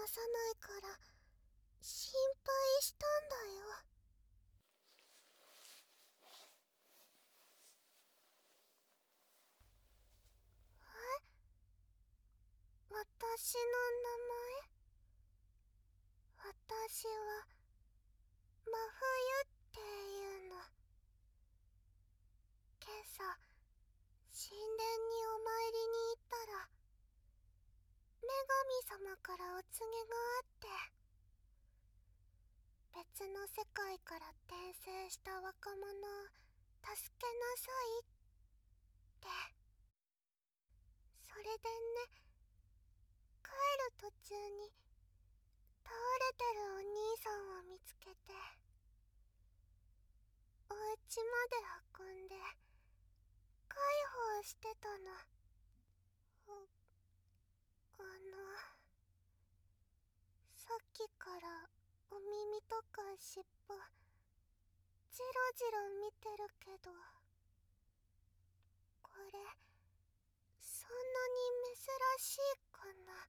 さないから心配したんだよ。私の名前？私は真冬っていうの。今朝神殿にお参りに行ったら女神様からお告げがあって、別の世界から転生した若者を助けなさいって。それでね、帰る途中に倒れてるお兄さんを見つけて、お家まで運んで介抱してたの。さっきからお耳とか尻尾ジロジロ見てるけど、これそんなに珍しいかな？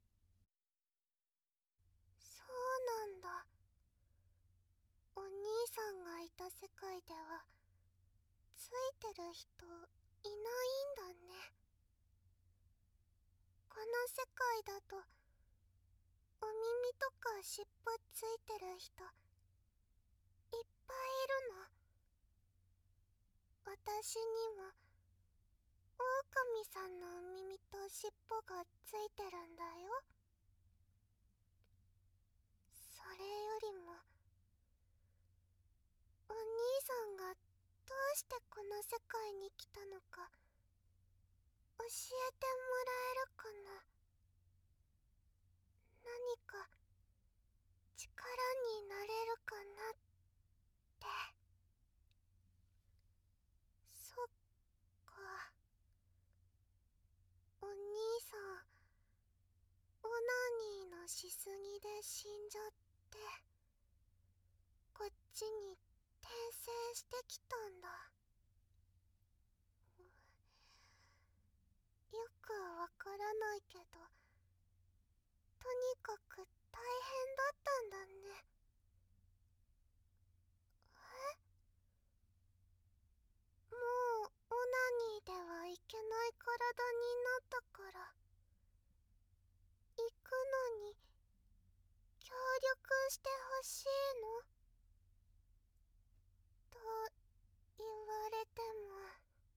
そうなんだ。お兄さんがいた世界ではついてる人いないんだね。この世界だとお耳とか尻尾ついてる人いっぱいいるの。私にも狼さんのお耳と尻尾がついてるんだよ。それよりもお兄さんがどうしてこの世界に来たのか教えてもらえるかな？何か力になれるかなって。そっか。お兄さんオナニーのしすぎで死んじゃって、こっちに転生してきたんだ。よくわからないけど、とにかく大変だったんだね。もうオナニーではいけない体になったから行くのに協力してほしいのと言われても、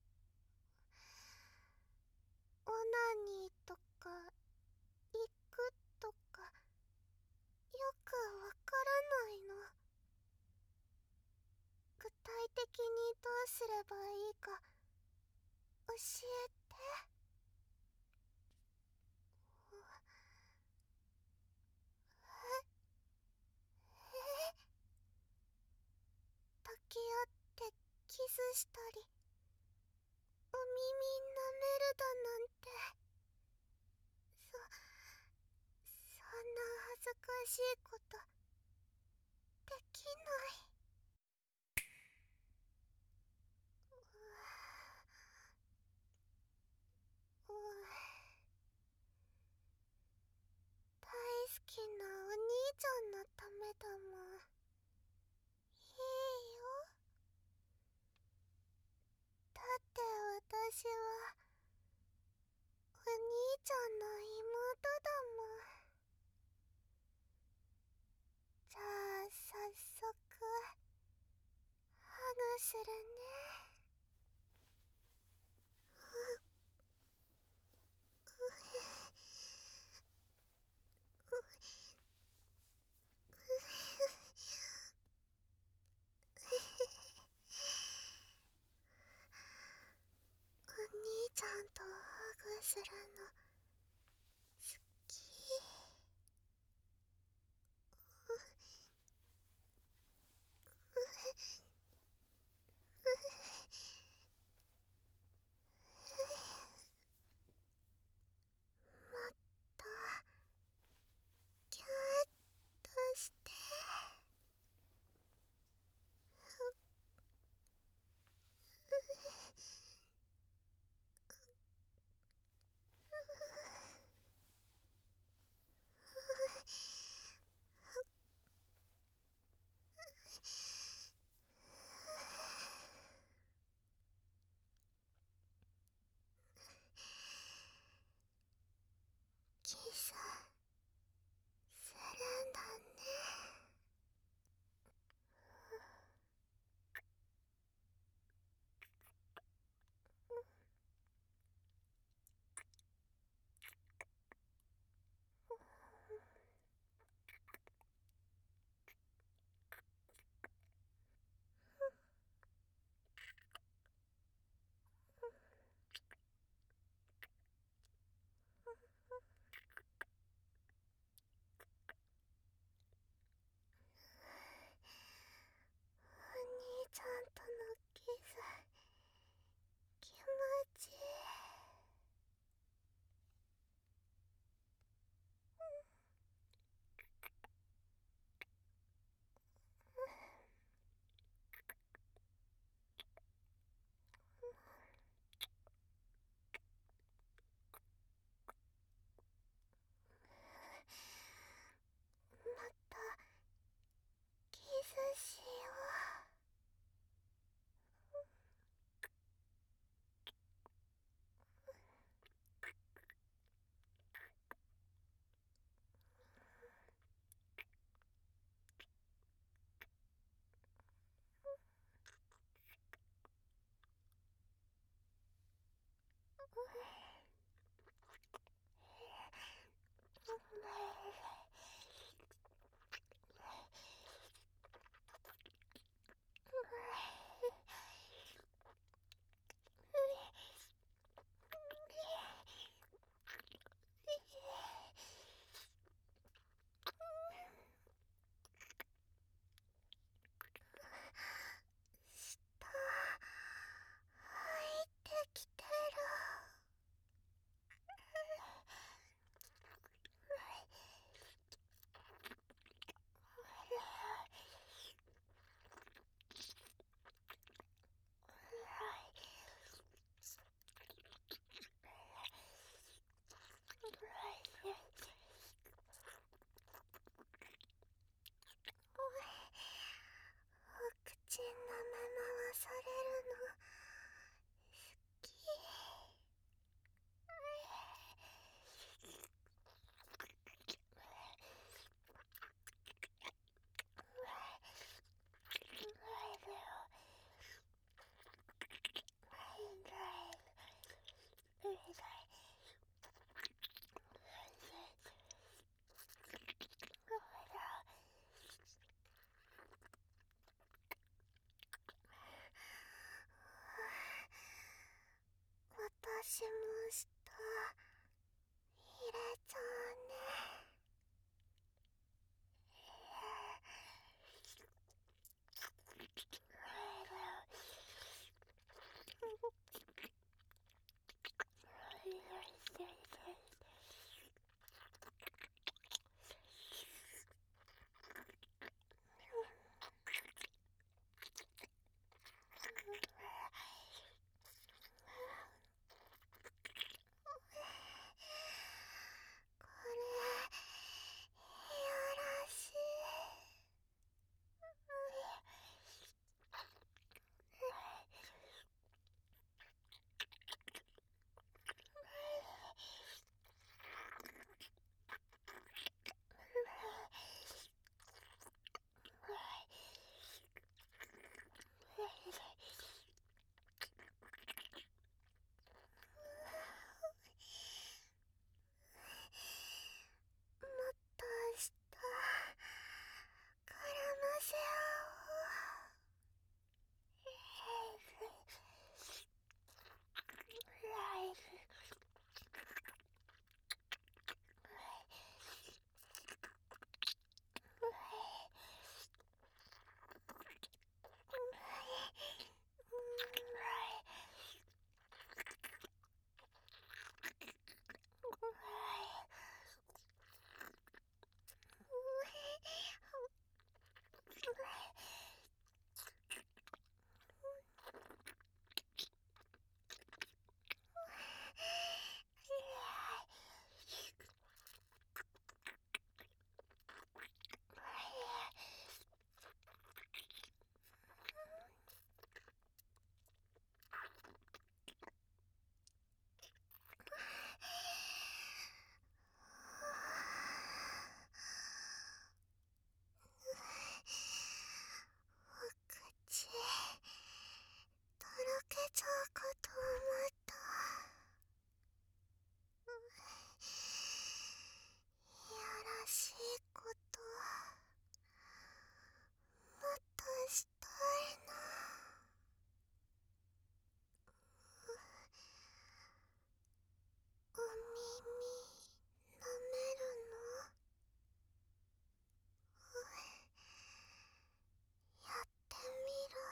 オナニーとか行くとかよくわからないの。具体的にどうすればいいか教えて。抱き合ってキスしたりお耳舐めるだなんて、そんな恥ずかしいことできない。大好きなお兄ちゃんのためだもん。いいよ。だって私はお兄ちゃんの妹だもん。じゃあ早速ハグするね。お兄ちゃんとハグするの好き。もっとキューッとして。 ちゃうね。これ、いやらしい。もっと下絡ませ合口とろけちゃうかと思った。いやらしいこともっとしたいな。お耳舐めるの？やってみる。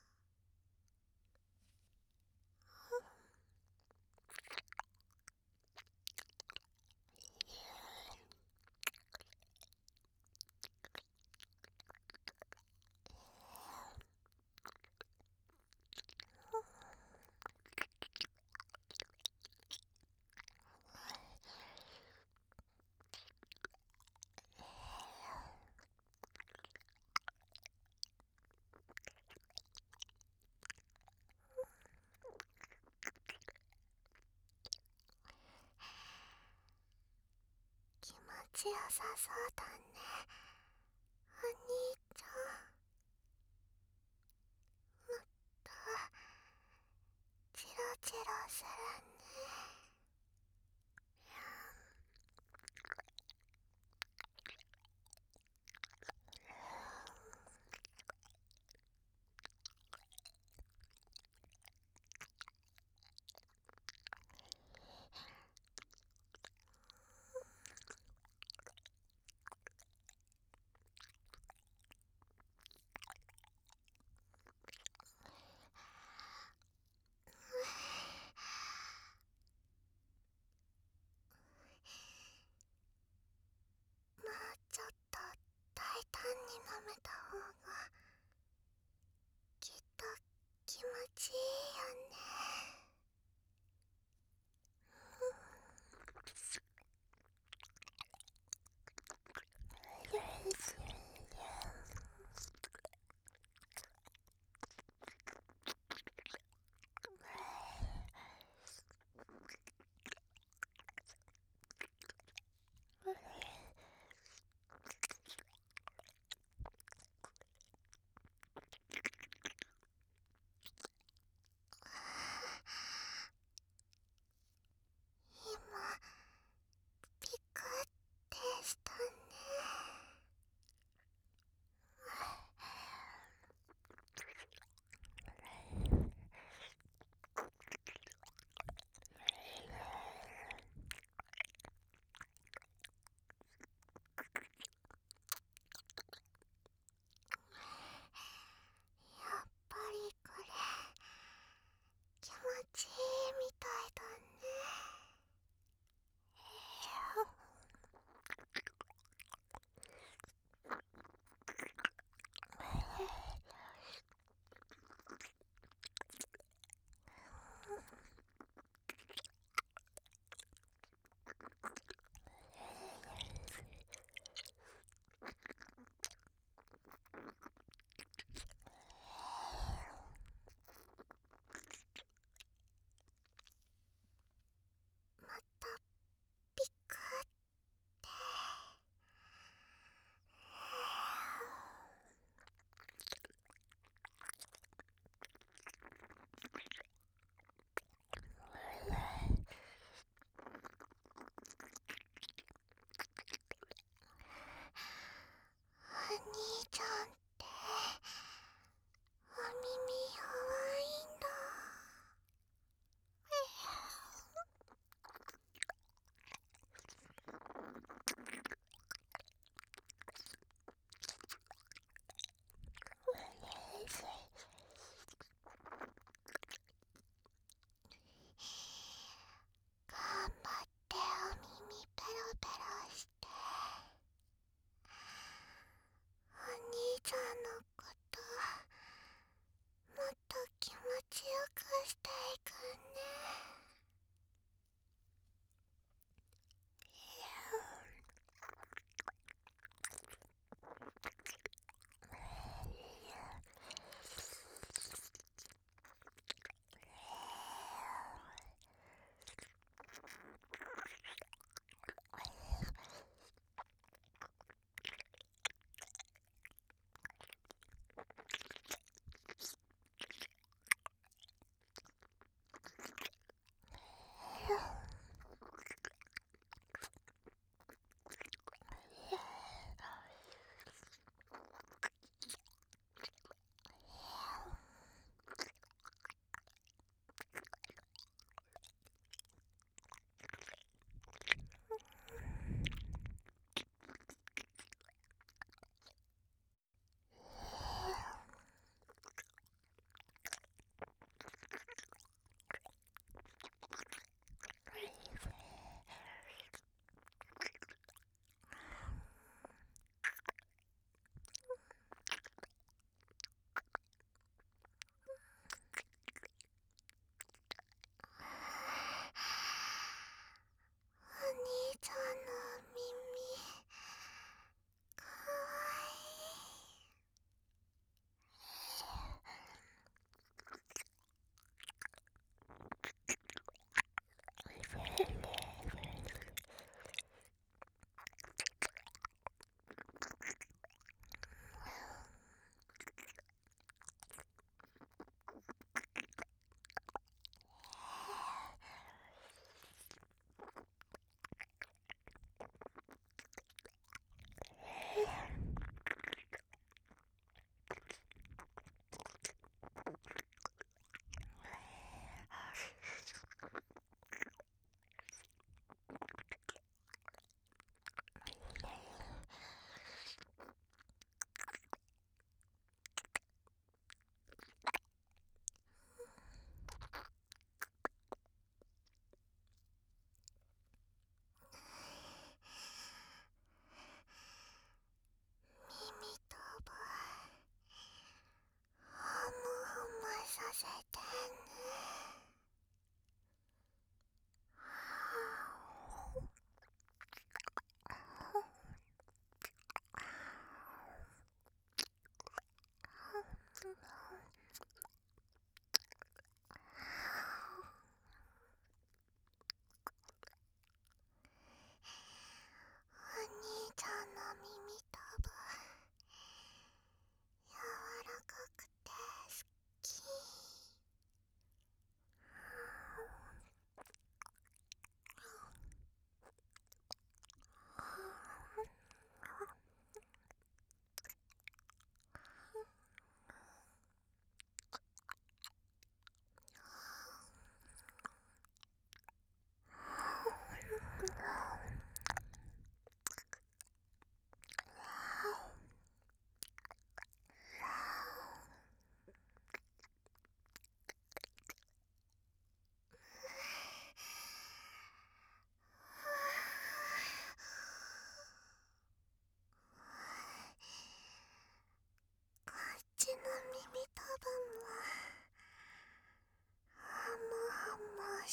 気持ちよさそうだね、お兄ちゃん。もっとチロチロするね。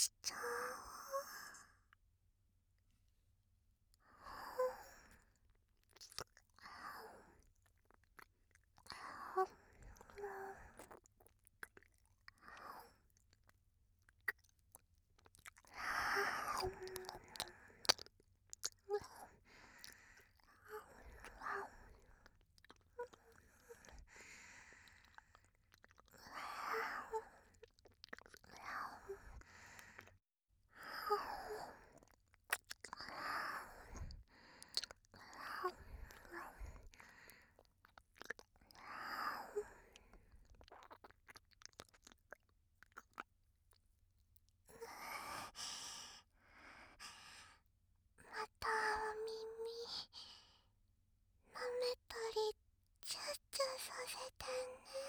しちゃおう。またお耳舐めたりチュッチュさせてね。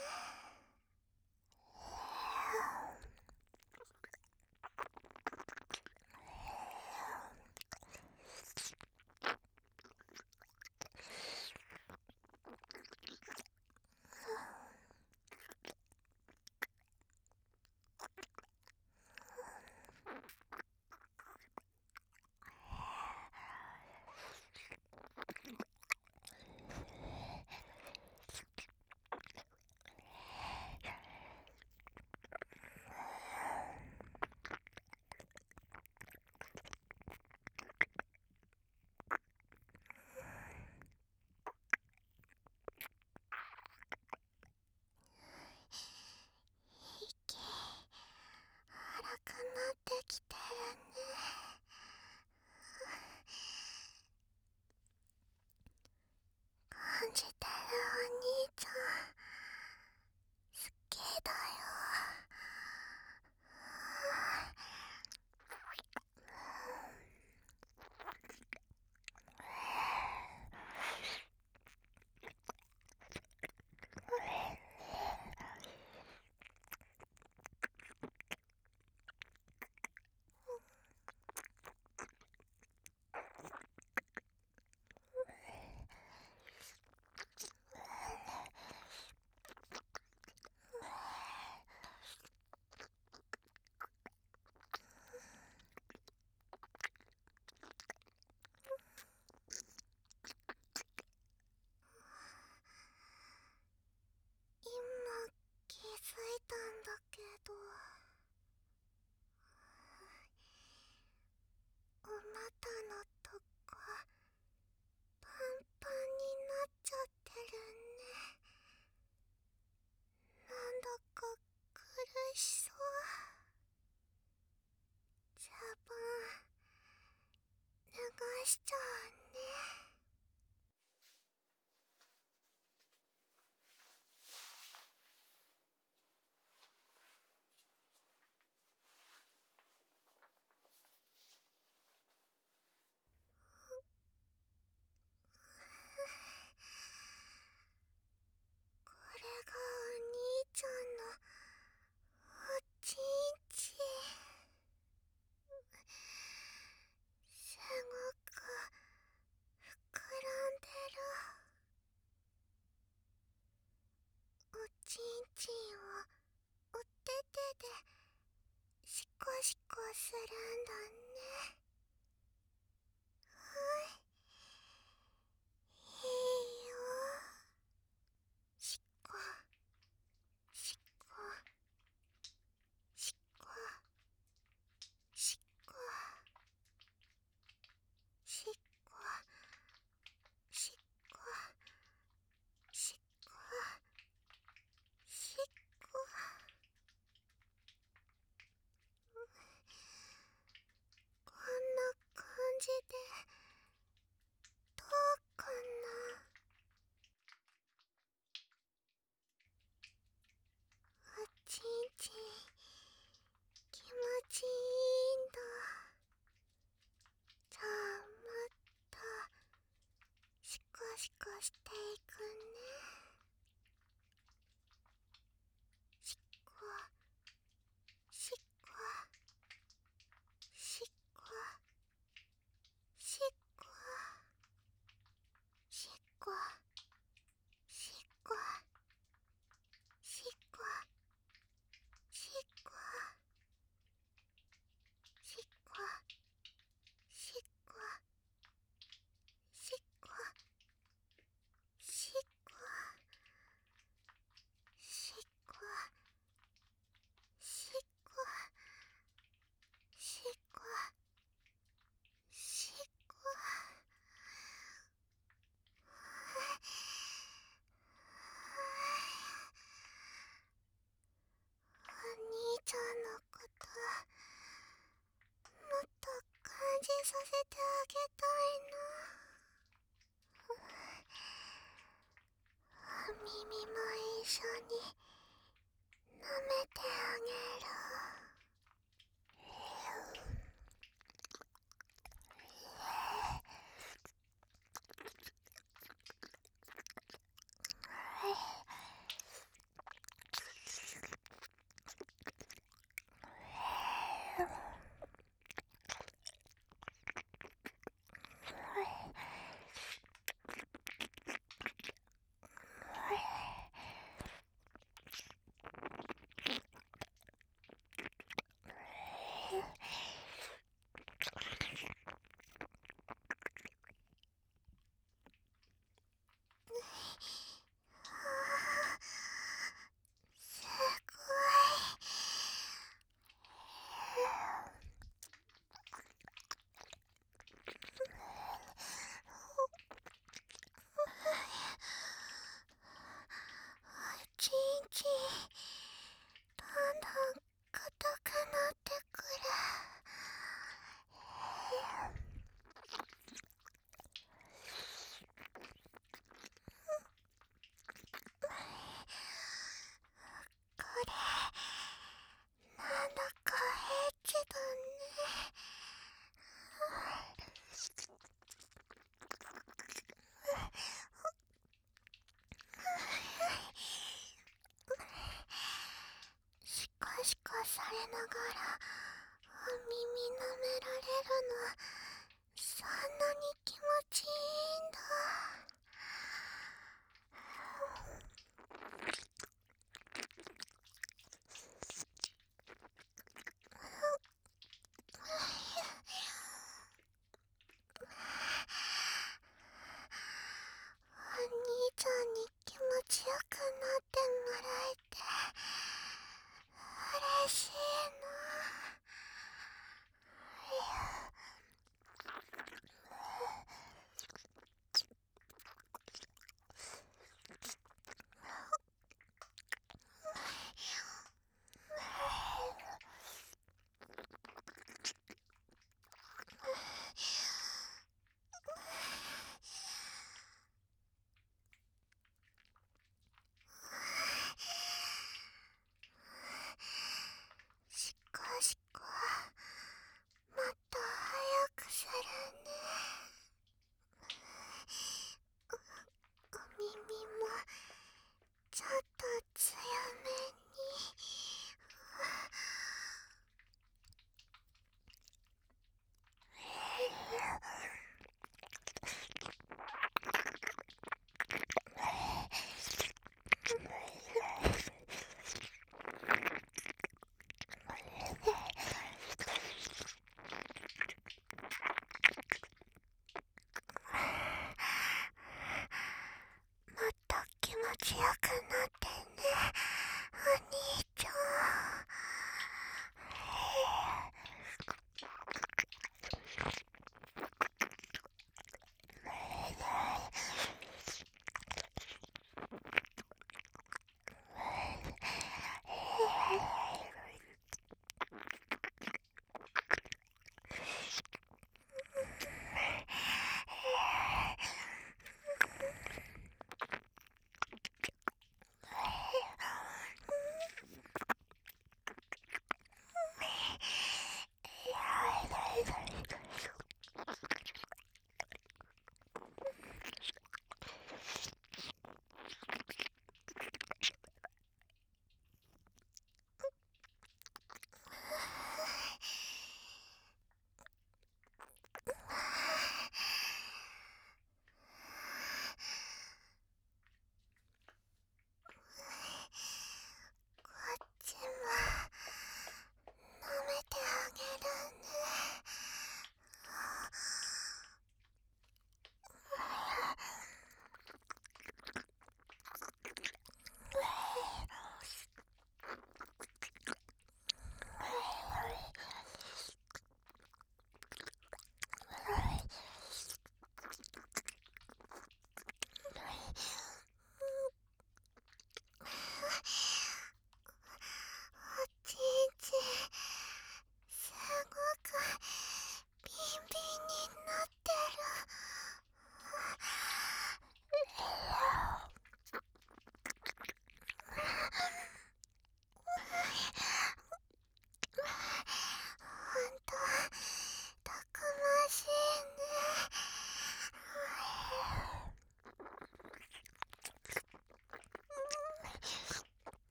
息荒くなってきてるね。感じてるお兄ちゃん好きだよ。今気づいたんだけど、お股のとこパンパンになっちゃってるね。なんだか苦しそう。茶番流しちゃうね。これがお兄ちゃんのおちんちん。すごく膨らんでる。おちんちんをお手手でシコシコするんだね。はい、いいよ。シコシコシコシコシコシコシコシコ。こんな感じでどうかな。おちんちん気持ちいいんだ。じゃあもっとシコシコしていくね。シコシコシコシコシコシコシコシコ。 こともっと感じさせてあげたいな。耳も一緒に舐めてあげる。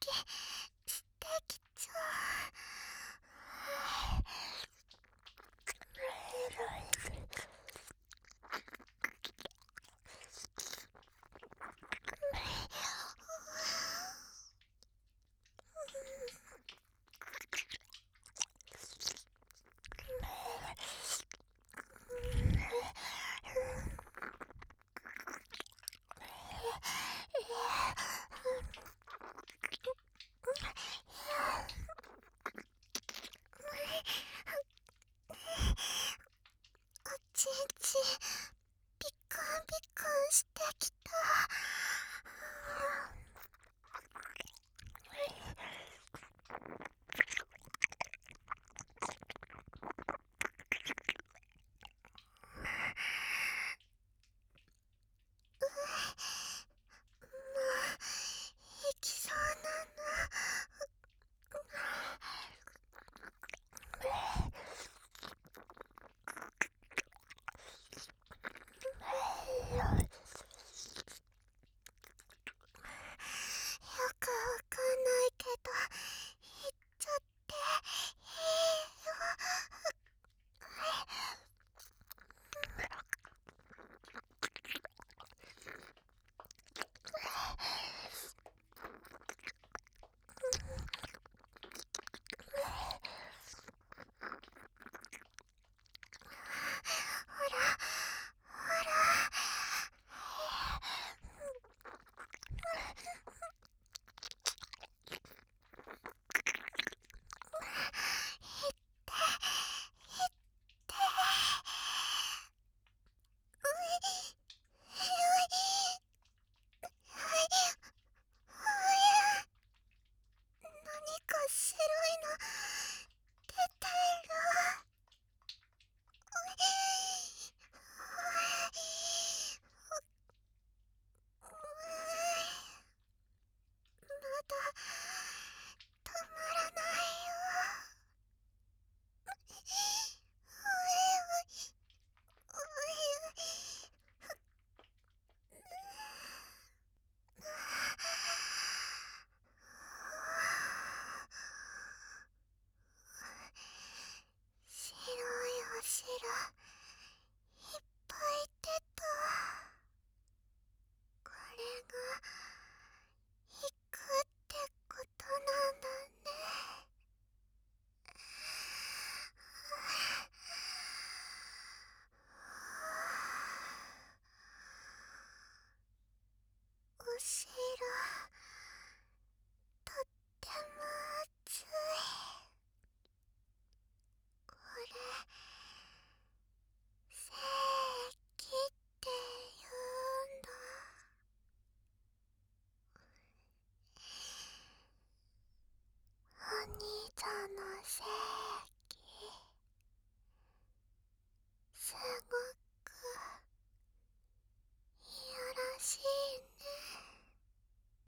してきちゃおちんちんビクンビクンしてきた。行きそうなの。よくわかんないけど行っちゃっていいよ。ほらほら。何か白いの出てる。まだ止まらないよ。白いお汁いっぱい出た。これが行くってことなんだね。お汁とっても熱い。これ精液って言うんだ。お兄ちゃんの精液。